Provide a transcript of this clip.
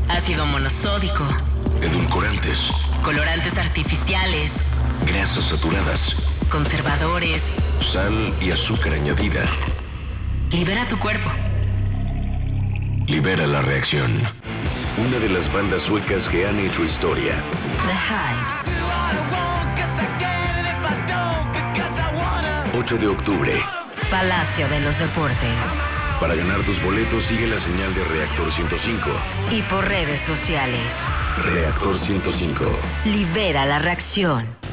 ácido monosódico, edulcorantes, colorantes artificiales, grasas saturadas, conservadores. sal y azúcar añadida. Libera tu cuerpo. Libera la reacción. Una de las bandas suecas que han hecho historia. The Hives. 8 de octubre. Palacio de los Deportes. Para ganar tus boletos sigue la señal de Reactor 105. Y por redes sociales. Reactor 105. Libera la reacción.